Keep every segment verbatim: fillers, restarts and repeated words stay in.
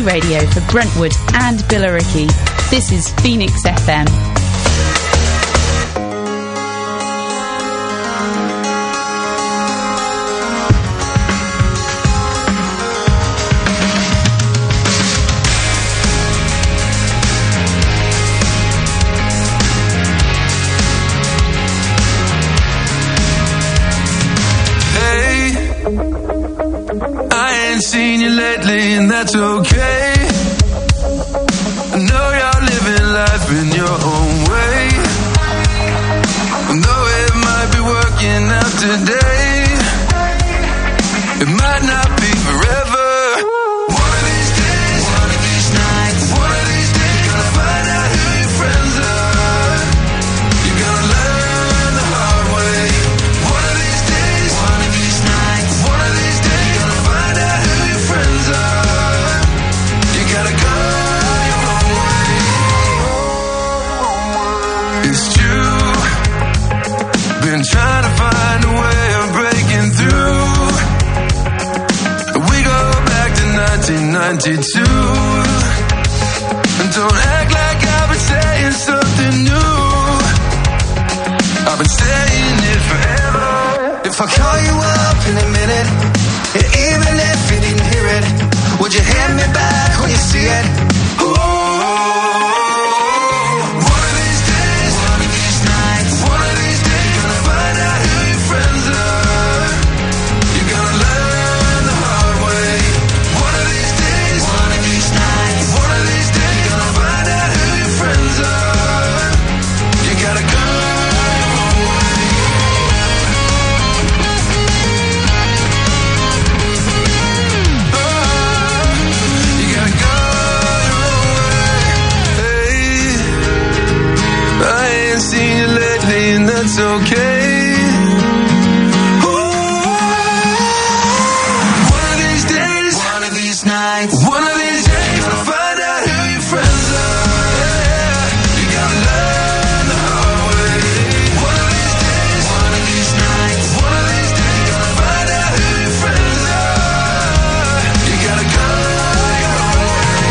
community radio for Brentwood and Billericay. This is Phoenix F M. Seen you lately, and that's okay. I know you're living life in your own way. I know it might be working out today. It might not be forever. One of these days, one of these nights, one of these days, gonna find out who your friends are. You're gonna learn the hard way. One of these days, one of these nights, one of these days, gonna find out who your friends are. You gotta go your own way. It's true. Been trying to find a way of breaking through. We go back to nineteen ninety-two. And don't act like I've been saying something new. I've been saying it forever. If I call you up in a minute, and even if you didn't hear it, would you hand me back when you see it? Ooh. One of these days, one of these nights, one of these days, gonna find out who your friends are. You're gonna learn the hard way. One of these days, one of these nights, one of these days, gonna find out who your friends are. You gotta go your own way. You gotta go your own way. Hey, I ain't seen you lately, and that's okay. One of these days, one of these nights, one of these days, gonna find out who your friends are. Yeah, you gotta learn the hard way. One of these days, one of these nights, one of these days, gonna find out who your friends are. You gotta go your own way.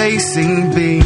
J C B.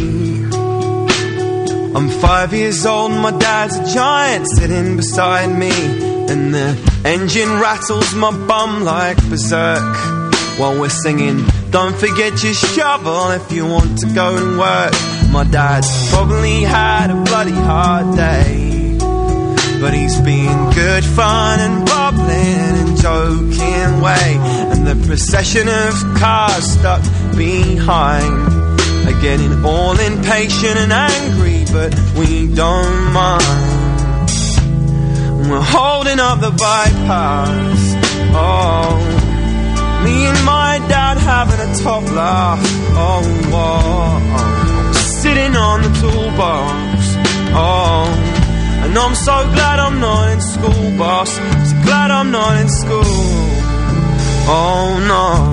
I'm five years old and my dad's a giant sitting beside me, and the engine rattles my bum like berserk while we're singing, don't forget your shovel if you want to go and work. My dad's probably had a bloody hard day, but he's been good fun and bubbling and joking way. And the procession of cars stuck behind are getting all impatient and angry, but we don't mind. We're holding up the bypass, oh, me and my dad having a top laugh, oh, oh, oh. Sitting on the toolbox, oh, and I'm so glad I'm not in school, boss. So glad I'm not in school, oh no.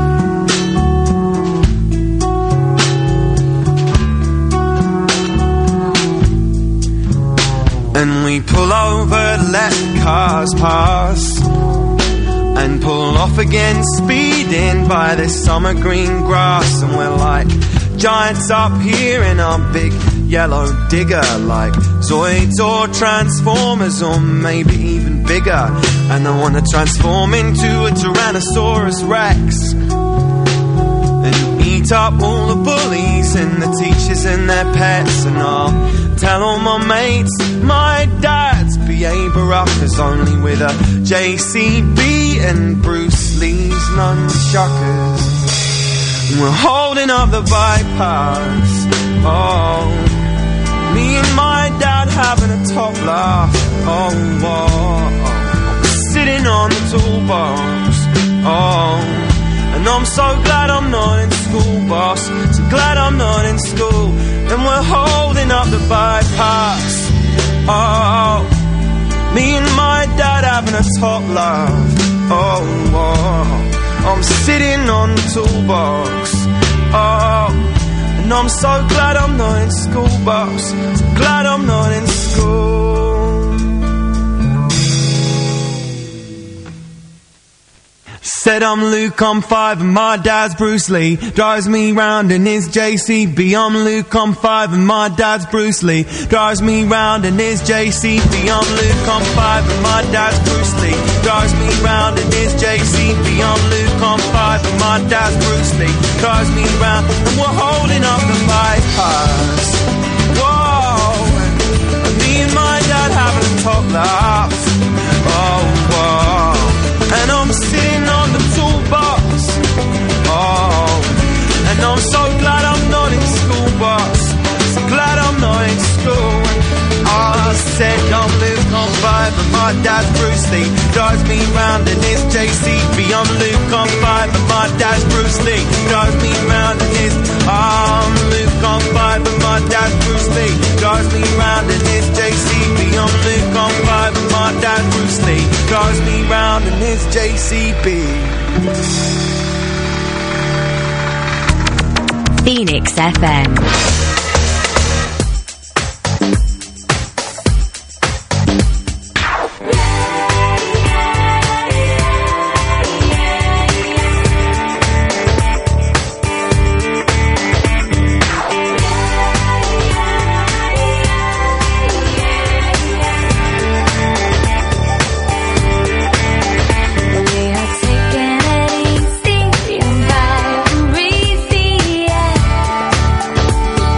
And we pull over, let cars pass, and pull off again, speeding by this summer green grass. And we're like giants up here in our big yellow digger, like Zoids or Transformers, or maybe even bigger. And I wanna transform into a Tyrannosaurus Rex and eat up all the bullies and the teachers and their pets. And I'll tell all my mates my dad's B A Baracus, only with a J C B and Bruce Lee's nunchuckers. We're holding up the bypass, oh, me and my dad having a top laugh, oh, oh, oh. Sitting on the toolbox, oh, and I'm so glad I'm not in school, boss. So glad I'm not in school. And we're holding up the bypass, oh, me and my dad having a top laugh, oh, oh. I'm sitting on the toolbox, oh, and I'm so glad I'm not in school, boss. So glad I'm not in school. Said I'm Luke, I'm five, and my dad's Bruce Lee. Drives me round in his J C B. I'm Luke, I'm five, and my dad's Bruce Lee. Drives me round in his J C B. I'm Luke, I'm five, and my dad's Bruce Lee. Drives me round in his J C B. I'm Luke, I'm five, and my dad's Bruce Lee. Drives me round, and we're holding up the bypass. Whoa, and me and my dad having a top laugh. Oh, whoa. And I'm sitting on the toolbox, oh, and I'm so glad I'm not in school, boss. So glad I'm not in school. I said I'm Luke, I'm five, and my dad's Bruce Lee. Drives me round in his J C B. I'm Luke, I'm five, and my dad's Bruce Lee. Drives me round in his, I'm Luke, I'm five, and my dad's Bruce Lee. Drives me round in his J C B. I'm Luke, I'm five, and my dad's Bruce Lee. Drives me round in his J C B. Phoenix F M. Taking it easy and vibe and breathe, yeah.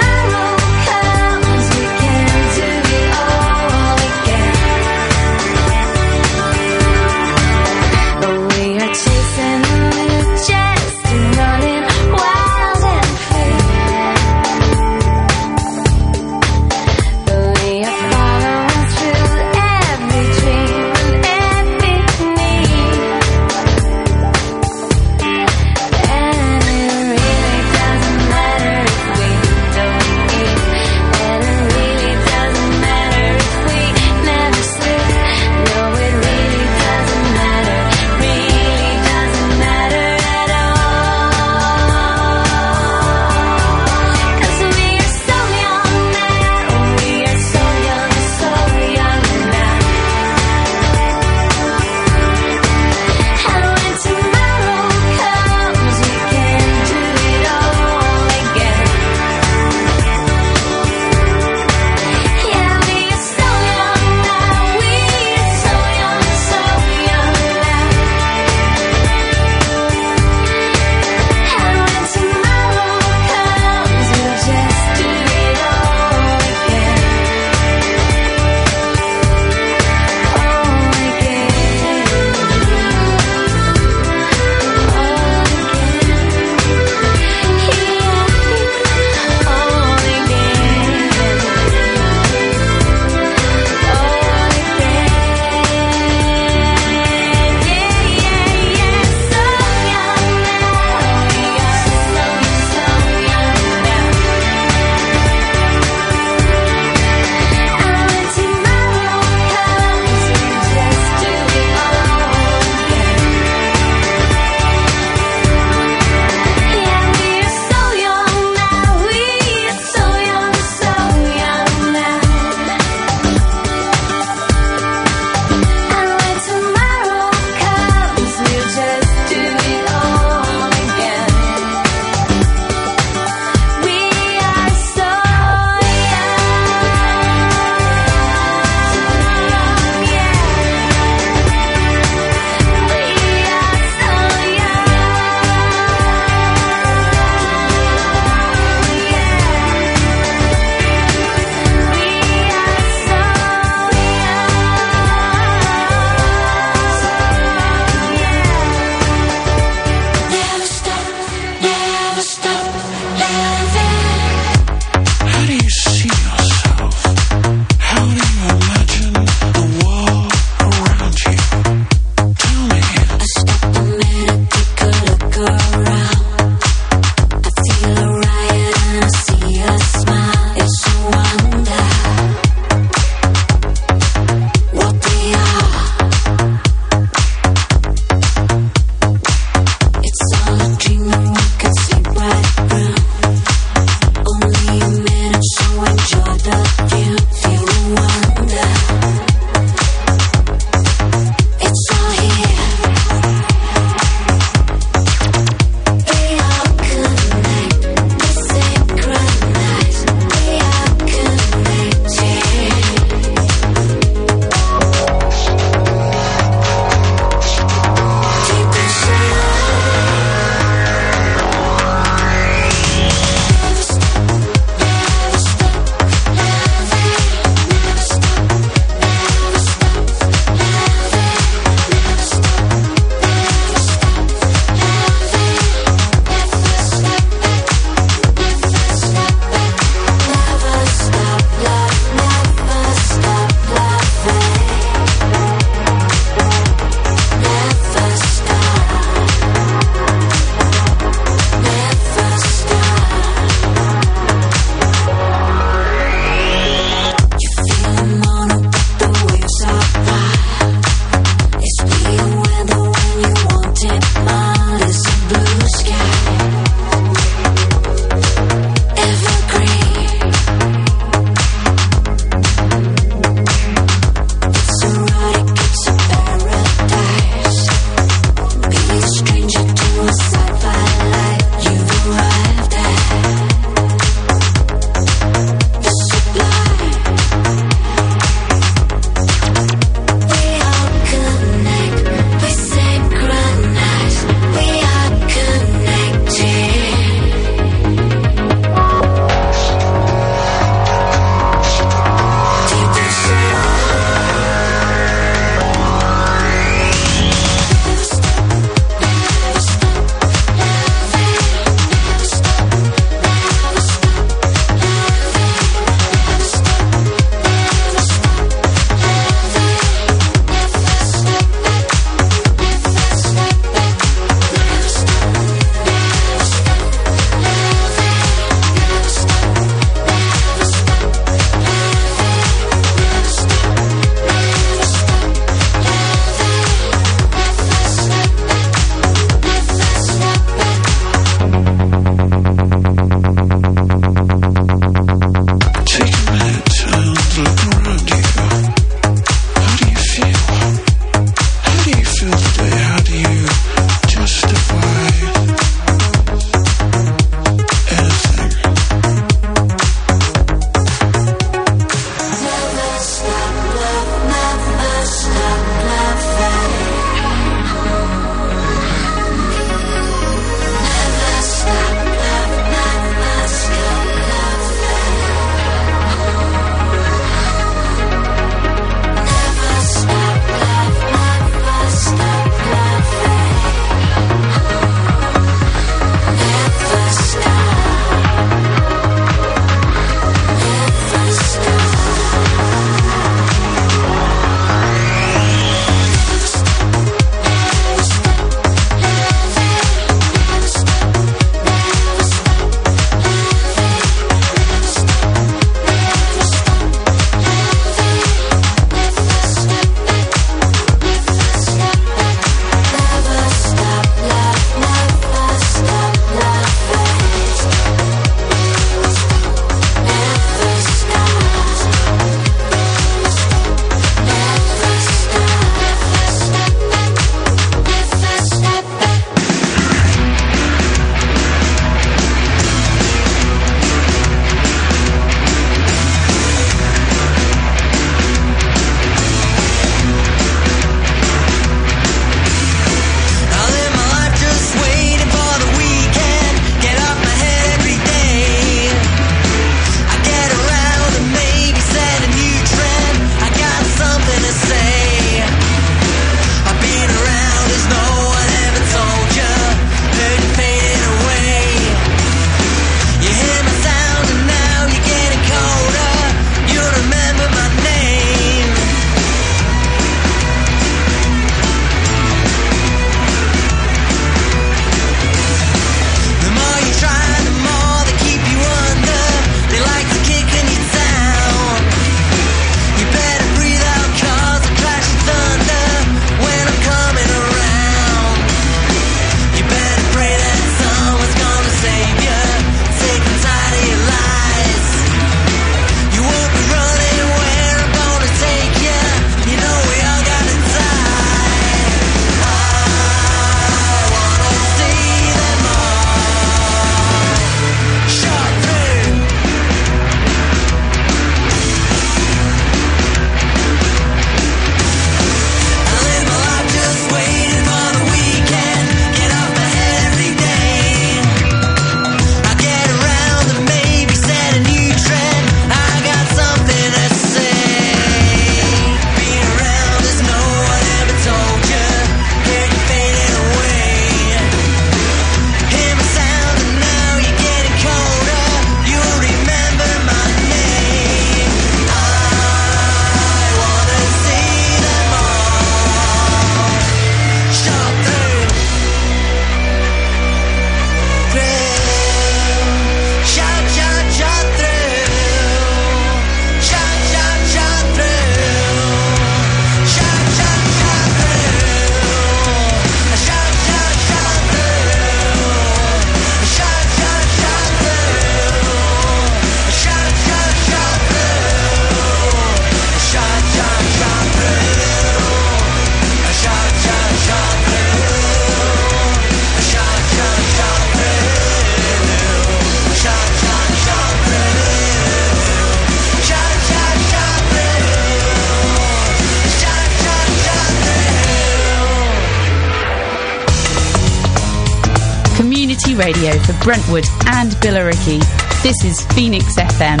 Radio for Brentwood and Billericay. This is Phoenix F M.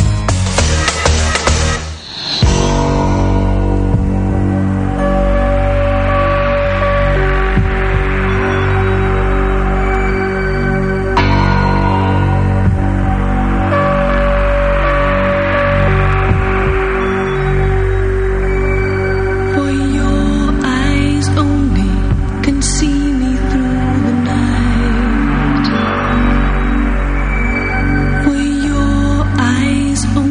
Eyes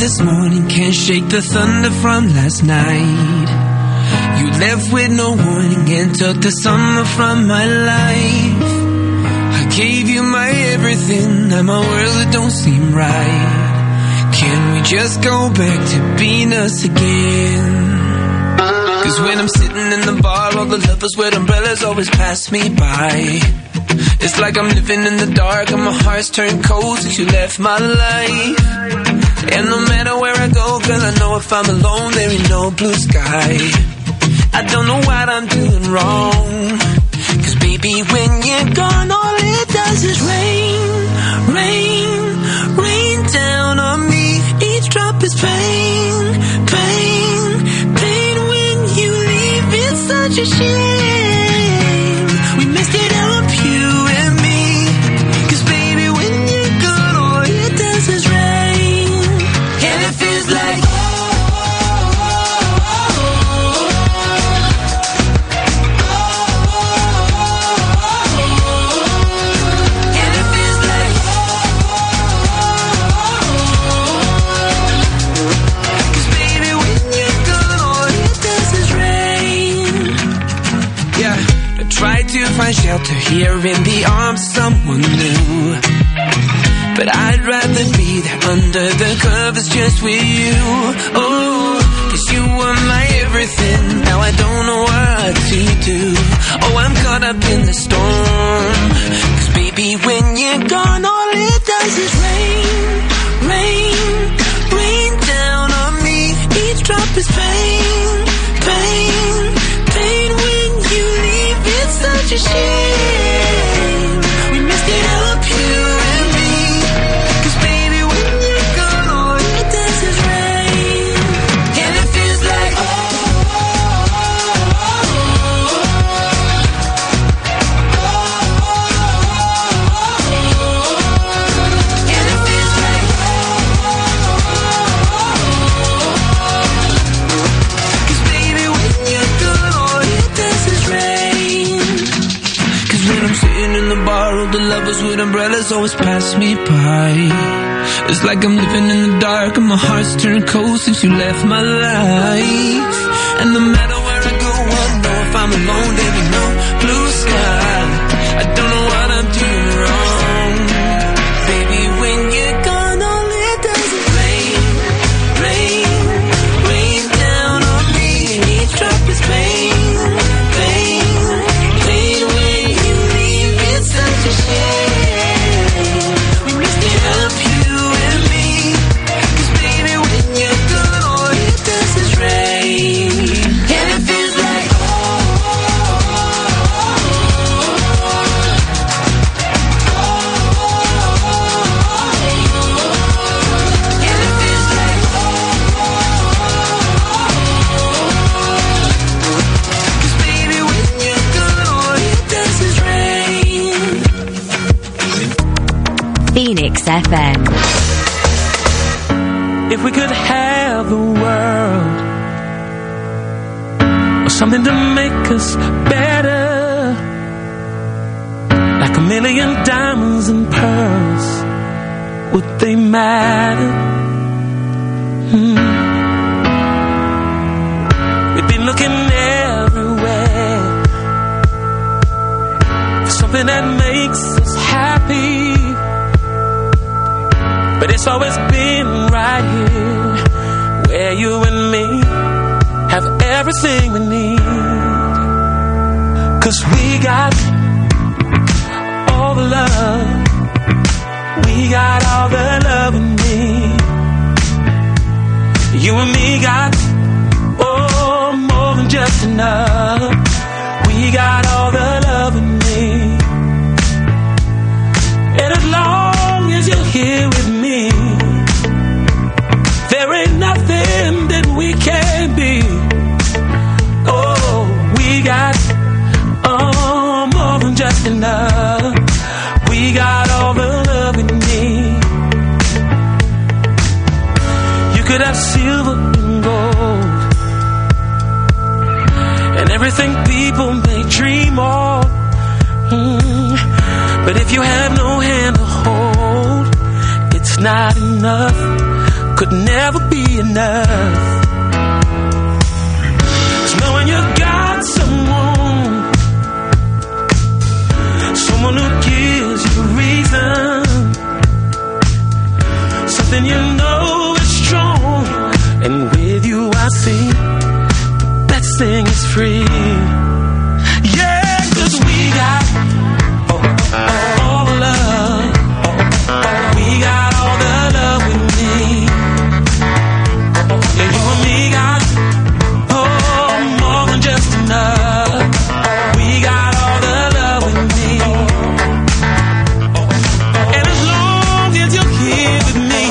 this morning, can't shake the thunder from last night. You left with no warning and took the summer from my life. I gave you my everything, now my world it don't seem right. Can we just go back to being us again? Cause when I'm sitting in the bar, all the lovers with umbrellas always pass me by. It's like I'm living in the dark and my heart's turned cold since you left my life. And no matter where I go, girl, I know if I'm alone, there ain't no blue sky. I don't know what I'm doing wrong. Cause baby, when you're gone, all it does is rain, rain, rain down on me. Each drop is pain, pain, pain. When you leave, it's such a shame. We missed it up, you and me. Cause baby, when you're gone, all it does is rain. And it feels like to find shelter here in the arms of someone new. But I'd rather be there under the covers just with you. Oh, cause you were my everything. Now I don't know what to do. Oh, I'm caught up in the storm. Cause baby, when you're gone, all it does is rain, rain, rain down on me. Each drop is pain, pain, pain. When you leave, it's such a shame. We missed it up, you and me. Cause baby, when you're gone, all it does is rain. And it feels like oh, and it feels like cause baby, when you're gone, all it does is rain. Cause when I'm sitting in the bar, all the lovers with umbrellas always pass me by. It's like I'm living in the dark and my heart's turned cold since you left my life. And no matter where I go, I know if I'm alone, there ain't no blue sky. I don't know what I'm doing wrong. Baby, when you're gone, all it does is rain, rain, rain down on me. And each drop is pain, pain, pain. When you leave, it's such a shame. We missed it up, you and me. Cause baby, when you're gone, all it does is rain. And it feels like and it feels like cause baby, when you're gone, all it does is rain. Phoenix F M. if we could have the world or something to make us better, like a million diamonds and pearls, would they matter? Hmm. We've been looking everywhere for something that makes us happy, but it's always been right here, where you and me have everything we need. 'Cause we got all the love, we got all the love we need. You and me got, oh, more than just enough. We got all the love we need. And as long as you're here with me, there ain't nothing that we can't be. Oh, we got, oh, more than just enough. We got all the love we need. You could have silver and gold and everything people may dream of, mm. But if you have no hand to hold, it's not enough. could never be enough. 'Cause knowing you got someone, someone who gives you a reason, something you know is strong, and with you I see the best thing is free. Yeah, 'cause we got oh, oh, all the love, oh, oh, we got all the love we need. Yeah, you and me got oh, more than just enough. We got all the love we need. And as long as you're here with me,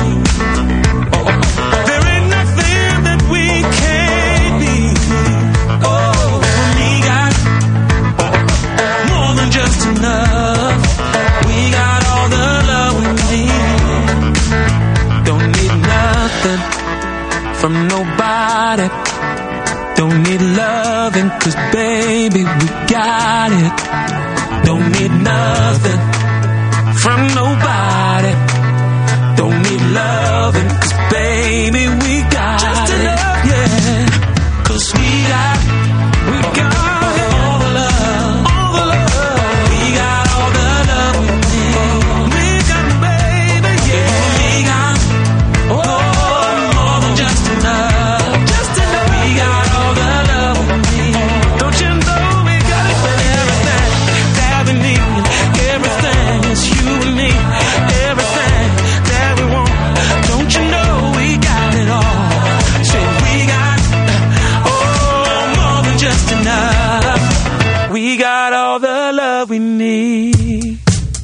there ain't nothing that we can't be. Oh, we got more than just enough. We got all the love we need. Don't need nothing from nobody. Don't need loving, 'cause baby we got it. Don't need nothing from nobody. Don't need loving, 'cause baby we got just it. Enough, yeah. 'Cause we got, we got all the love, all the love. We got all the love we need. We got baby, yeah. We got oh, more than just enough, just enough. We got all the love we need. Don't you know we got it for everything that we need? Everything is you and me. Everything that we want. Don't you know we got it all? Say we got oh, more than just enough. We got all the love we need.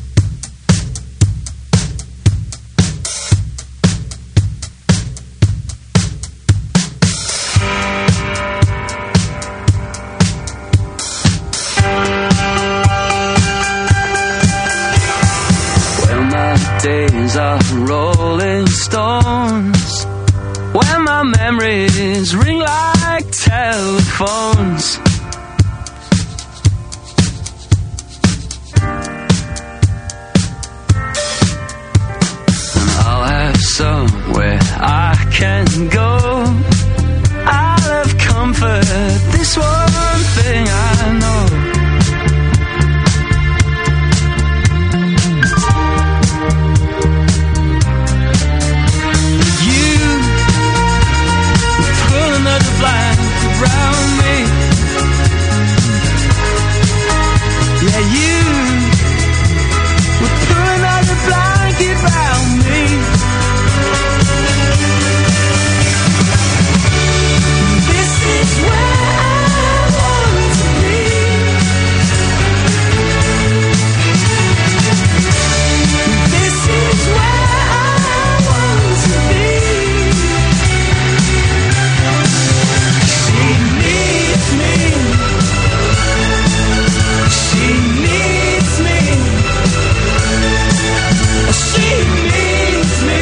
When my days are rolling stones, when my memories ring like telephones, and I'll have somewhere I can go. I'll have comfort, this one thing I know. You pull another blanket around me. Yeah, you would pull another blanket around me. This is where I want to be. This is where I want to be. She needs me. She needs me. She needs me.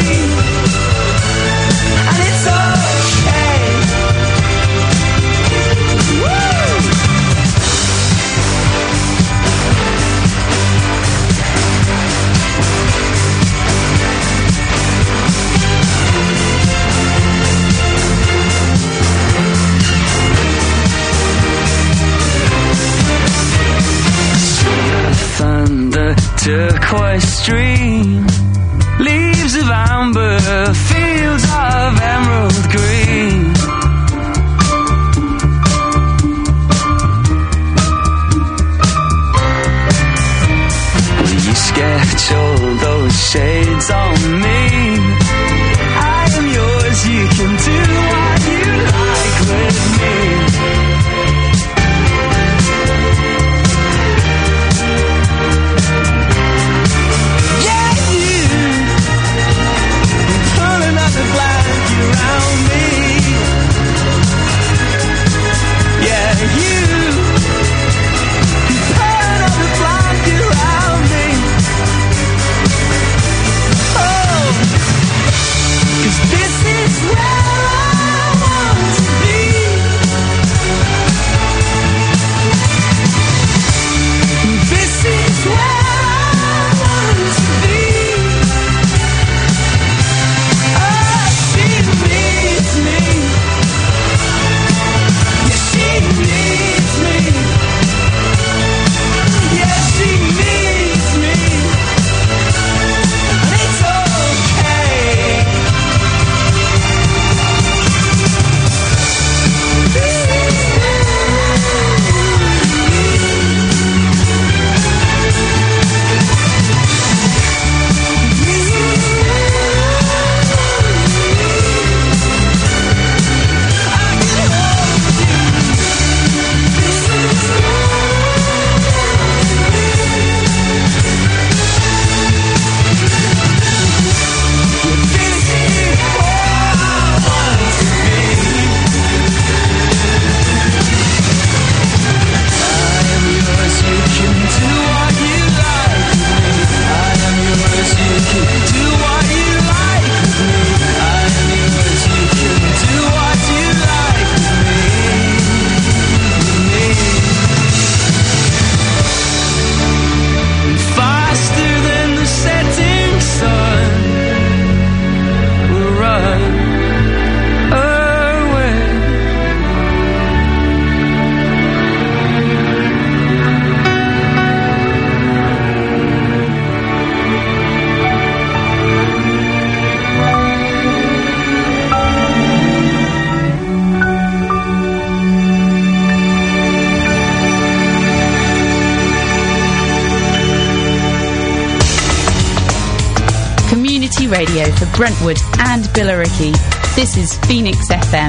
And it's okay. Woo! Thunder, turquoise stream, leaves of amber, fields of emerald green. Will you sketch all those shades on me? I am yours, you can do what you like with me. Yeah, you pull another blanket around me. Yeah, you pull another blanket around me. Oh, 'cause this is where community radio for Brentwood and Billericay. This is Phoenix F M.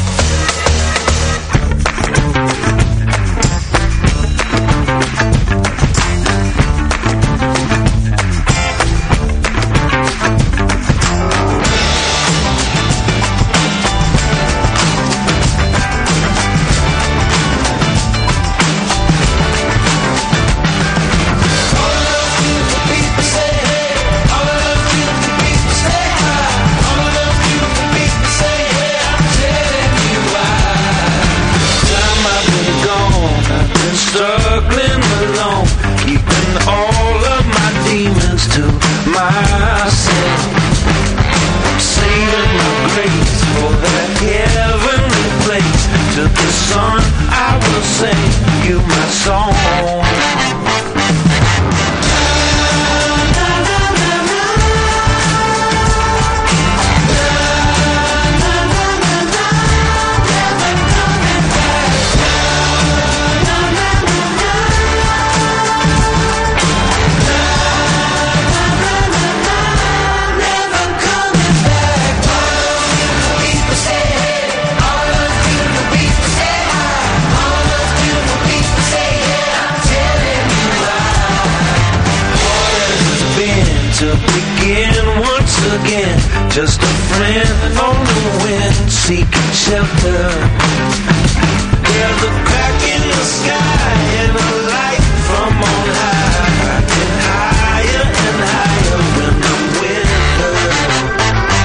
Just a friend on the wind, seeking shelter. There's a crack in the sky and a light from on high, and higher and higher when the wind blows.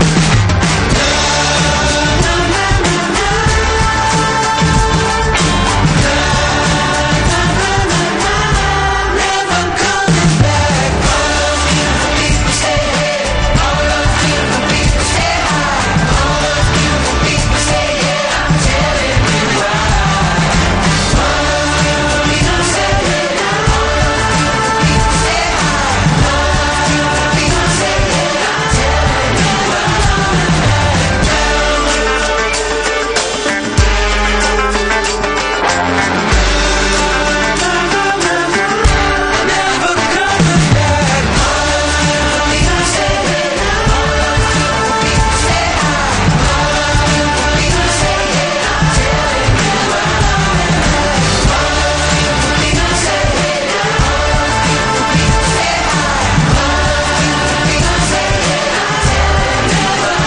Never coming back. All of you people say hey, all of you people say hi, all of you people say yeah, I'm telling you why. All of you people say hey, all of you people say hi, all of you people say yeah, I'm telling you why. Never coming back. All of you people say hey, all of you people say hi, all of you people say yeah, I'm telling you why. All of you people say hey, all of you people say hi, all of you people say yeah, I'm telling you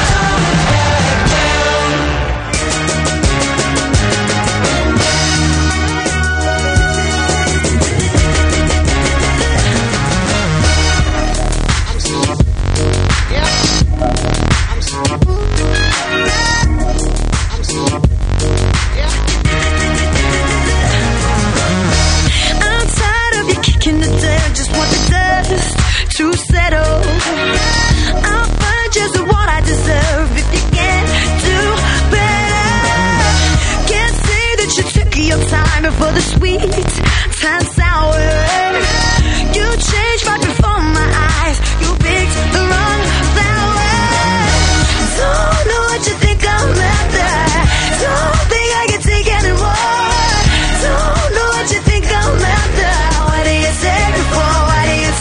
I'm tired of you kicking the dirt, just want the dust to settle. I'll find just what I deserve if you can't do better. Can't say that you took your time before the sweet turned sour. You changed right before my eyes, you picked the wrong flower. Don't know what you think I'm after, don't think I can take anymore. Don't know what you think I'm after. What do you say before? What do you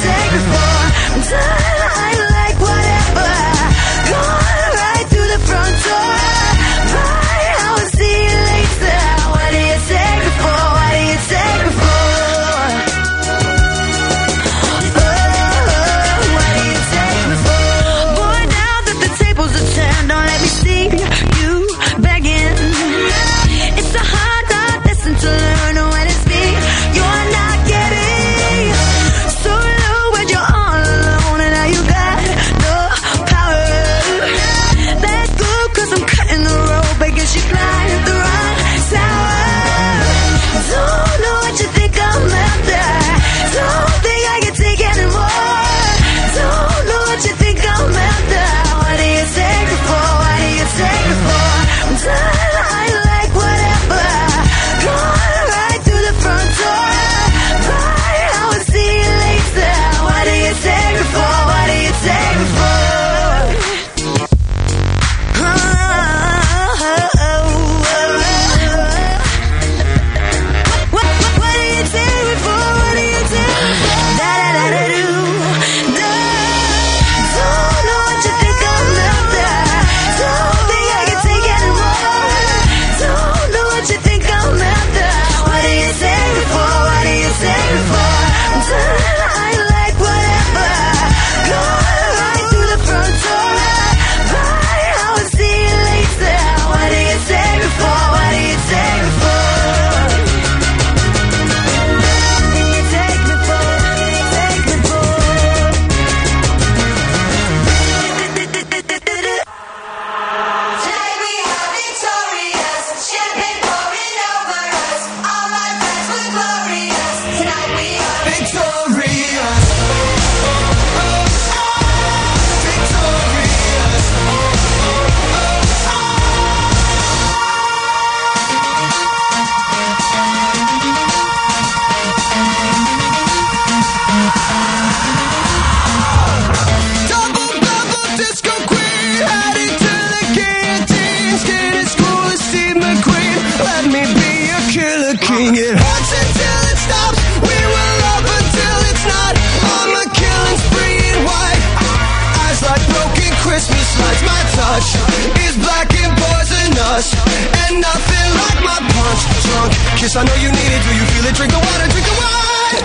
drunk. Kiss, I know you need it. Do you feel it? Drink the water, drink the wine.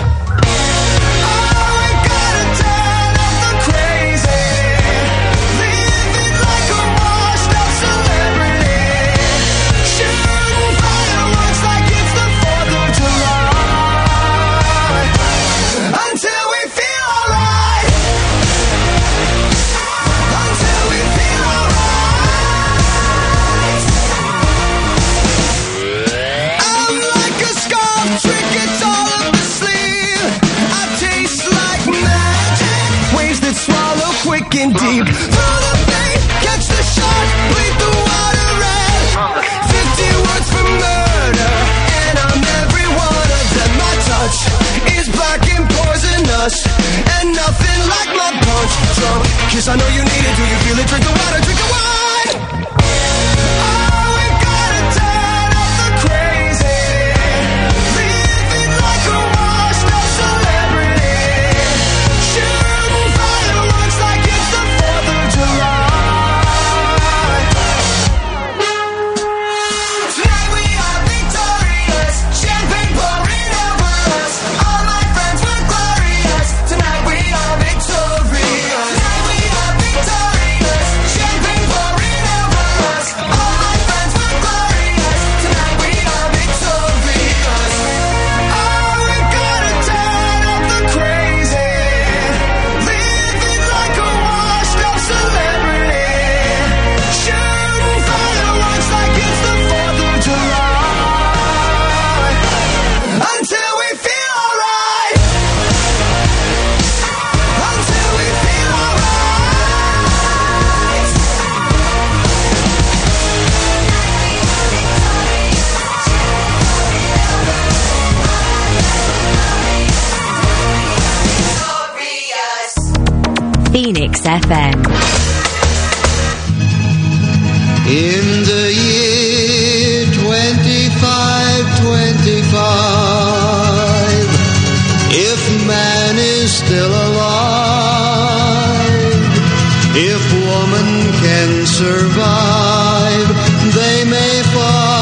Deep through the pain, catch the shot, bleed the water red. Fifty words for murder, and I'm every one of them. My touch is black and poisonous, and nothing like my punch. Drunk, kiss, I know you need it. Do you feel it? Drink the water, drink the wine. Oh, we gotta turn up the crazy, living like a washed up celebrity, shooting fireworks like it's the fourth of July. Tonight we are victorious, champagne pouring over us. All my friends were glorious. Tonight we are victorious. Tonight we are victorious, champagne pouring over us. All my friends were glorious. Tonight we are victorious. Oh, we gotta turn up the crazy, living like a washed up celebrity, shooting fireworks like it's the fourth of July, until we feel alright, until we feel alright. Phoenix F M. In the year twenty-five twenty-five, if man is still alive, if woman can survive, they may find.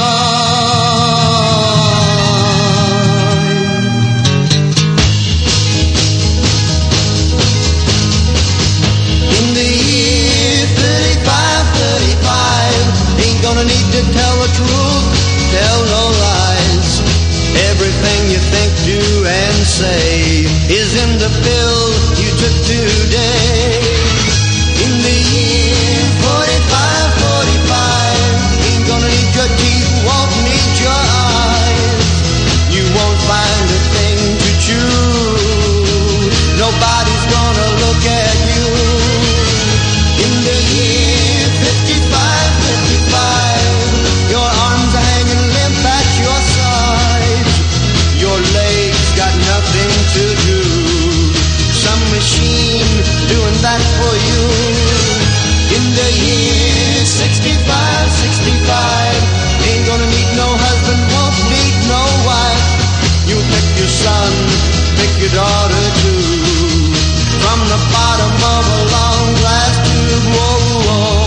In the year thirty-five thirty-five, ain't gonna need to tell the truth, tell no lies. Everything you think, do, and say is in the pill you took today. In the year forty-five forty-five, ain't gonna need your teeth, won't need your eyes. You won't find a thing to chew, nobody's gonna look at you. In the year fifty-five fifty-five, your arms are hanging limp at your sides. Your legs got nothing to do, some machine doing that for you. In the year sixty-five sixty-five, ain't gonna need no husband, won't need no wife. You pick your son, pick your daughter too, from the bottom of a long glass tube. Whoa, whoa.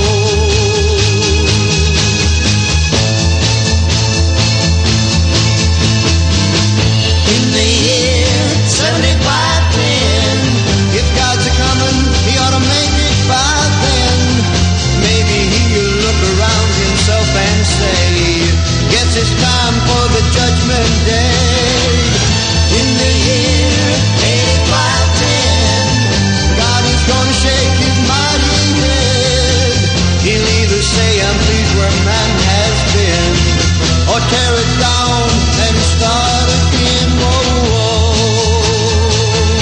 In the year seventy-five ten, if God's a coming, he ought to make it by then. Maybe he'll look around himself and say, guess it's time for the judgment day. In the year eighty-five ten, God is gonna shake his mighty head. He'll either say, I'm pleased where man has been, or tear it down and start again. Whoa, whoa.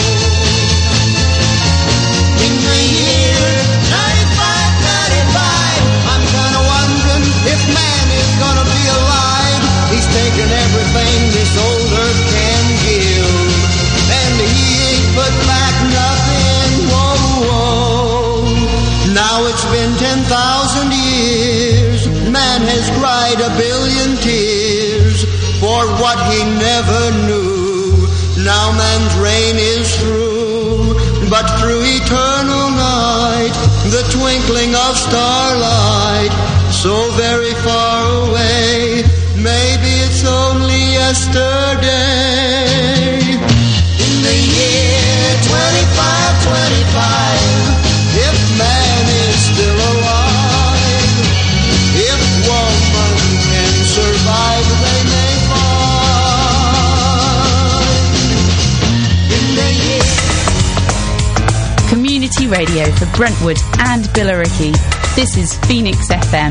In the year ninety-five ninety-five, I'm kinda wondering if man is gonna be alive. He's taken everything this old earth can give, and he ain't put back nothing. Whoa, whoa. Now it's been ten thousand years, man has cried a billion tears for what he never knew. Now man's reign is through, but through eternal night, the twinkling of starlight, so very far away, maybe it's it's only yesterday. In the year twenty-five twenty-five, if man is still alive, if woman can survive, they may find. In the year Community radio for Brentwood and Billericay. This is Phoenix F M.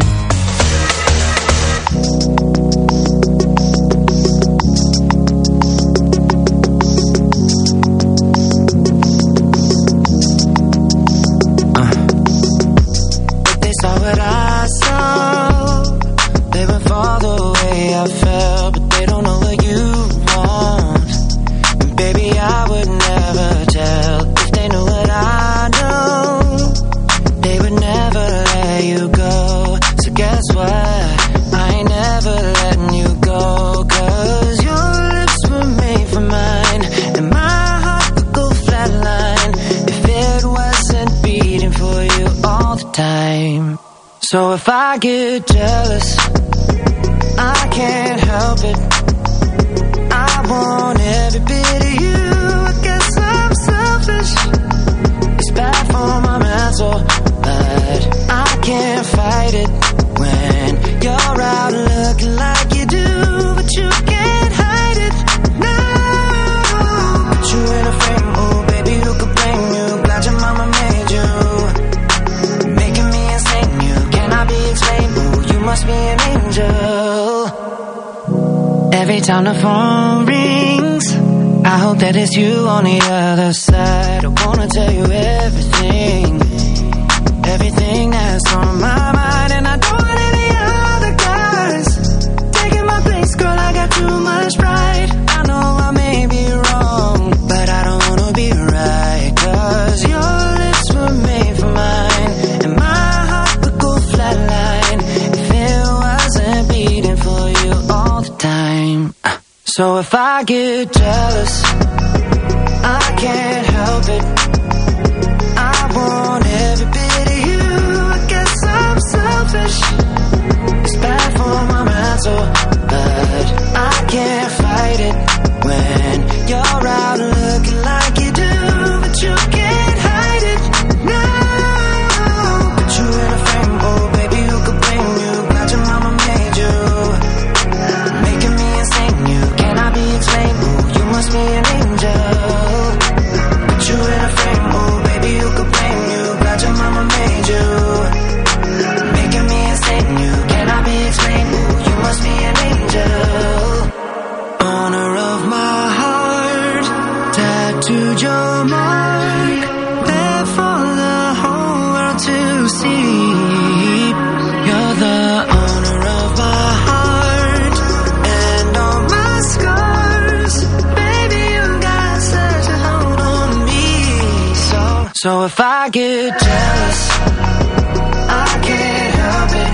So if I get jealous, I can't help it. I want every bit of you. I guess I'm selfish. It's bad for my mental, but I can't fight it when you're out looking like you do, but you can't hide it. No, put you in a frame, oh baby, who could blame you? Glad your mama made you. Must be an angel. Every time the phone rings, I hope that it's you on the other side. I wanna tell you everything, everything that's on my mind, and I don't want any other guys taking my place, girl. I got too much pride. I know I may be wrong, but I don't wanna be right, 'cause your lips were made for mine, and my heart would go flatline beating for you all the time. So if I get jealous, I can't help it. I want every bit of you. I guess I'm selfish. It's bad for my mental, but I can't fight it when you're out looking like you do, but you can't hide it. No, put you in a frame, oh baby, who could blame you? Glad your mama made you, making me insane. You cannot be explained. Oh, you must be an angel. Put you in a frame, oh baby, who could blame you? Glad your mama made you, making me insane. You cannot be explained. Oh, you must be an angel. Honor of my heart, tattooed your mark, there for the whole world to see. You're the honor of my heart and all my scars. Baby, you got such a hold on me. So, so if I get jealous, I can't help it.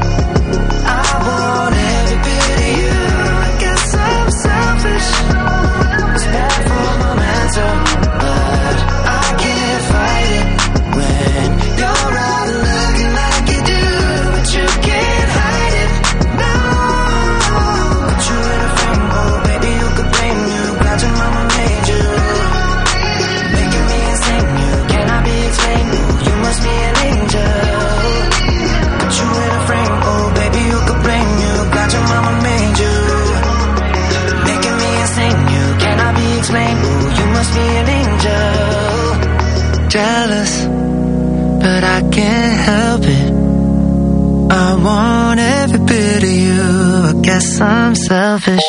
I want every bit of you. I guess I'm selfish. It's bad for my mental, but I can't fight it when you're out looking like you do, but you can't hide it. No, put you in a frame, oh baby, who could blame you? Glad your mama made you, making me insane. You cannot be explained. Oh, you must be an angel. Put you in a frame, oh baby, who could blame you? Glad your mama made you, making me insane. You cannot be explained. Oh, you must be an angel. Jealous, but I can't help it. I want every bit of you. I guess I'm selfish.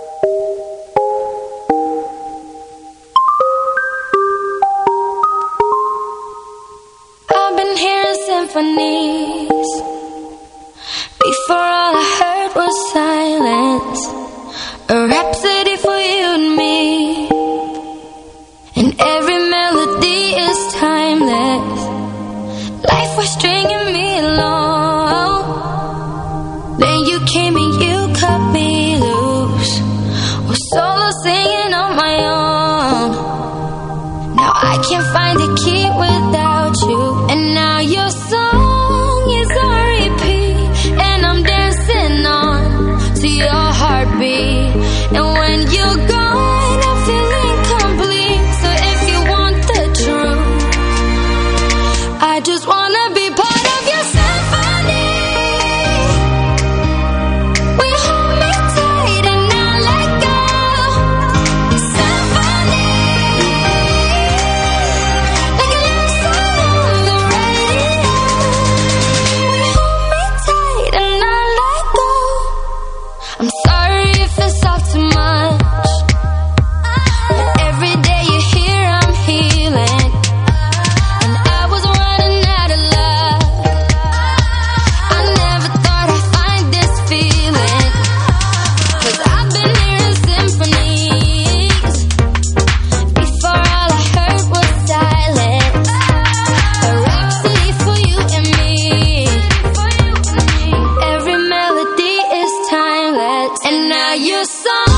I've been hearing symphonies. Before all I heard was silence. A rhapsody for you and me. And every melody is timeless. Life was stringing me along. Then you came and you cut me loose. Was solo singing on my own. Now I can't find a key without you. And now your song is on repeat, and I'm dancing on to your heartbeat. your song.